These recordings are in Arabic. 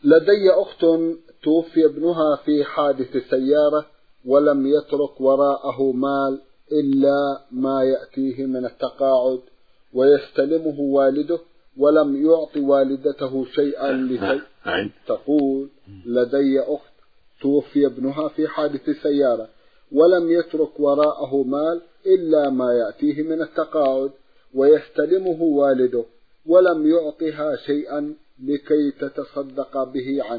لدي أخت توفي ابنها في حادث سيارة ولم يترك وراءه مال إلا ما يأتيه من التقاعد ويستلمه والده ولم يعطي والدته شيئا لكي تقول لدي أخت توفي ابنها في حادث سيارة ولم يترك وراءه مال إلا ما يأتيه من التقاعد ويستلمه والده ولم يعطها شيئا لكي تتصدق به عنه،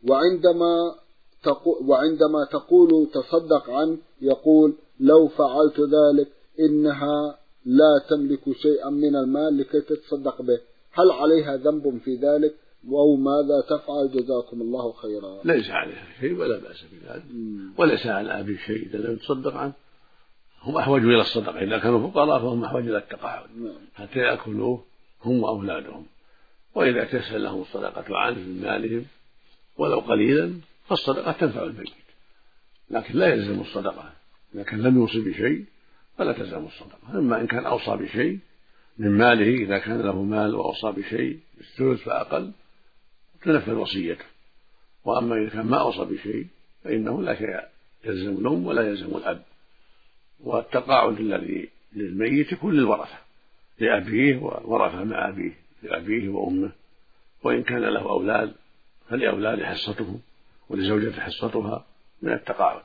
وعندما تقول تصدق عنه يقول لو فعلت ذلك إنها لا تملك شيئا من المال لكي تتصدق به، هل عليها ذنب في ذلك أو ماذا تفعل؟ جزاكم الله خيرا. ليس عليها شيء ولا بأس بذلك، وليس على أبي شيء إذا لم تصدق عنه. هم أحوج إلى الصدقة، إذا كانوا فقراء فهم أحوج إلى التقاعد حتى يأكلوه هم وأولادهم، وإذا تيسر لهم الصدقة عنه من مالهم ولو قليلا فالصدقة تنفع الميت، لكن لا يلزم الصدقة. إذا كان لم يوصي بشيء فلا تلزم الصدقة. أما إن كان أوصى بشيء من ماله، إذا كان له مال وأوصى بشيء بالثلث فأقل تنفذ وصيته. وأما إذا كان ما أوصى بشيء فإنه لا شيء يلزم الأم ولا يلزم الأب. والتقاعد الذي للميت يكون للورثة، لأبيه وورثة مع أبيه، لأبيه وأمه. وإن كان له أولاد فلأولاد حصتهم ولزوجته حصتها من التقاعد.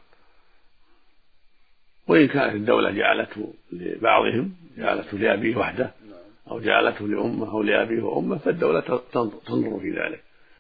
وإن كانت الدولة جعلته لبعضهم، جعلته لأبيه وحده أو جعلته لأمه أو لأبيه وأمه، فالدولة تنظر في ذلك.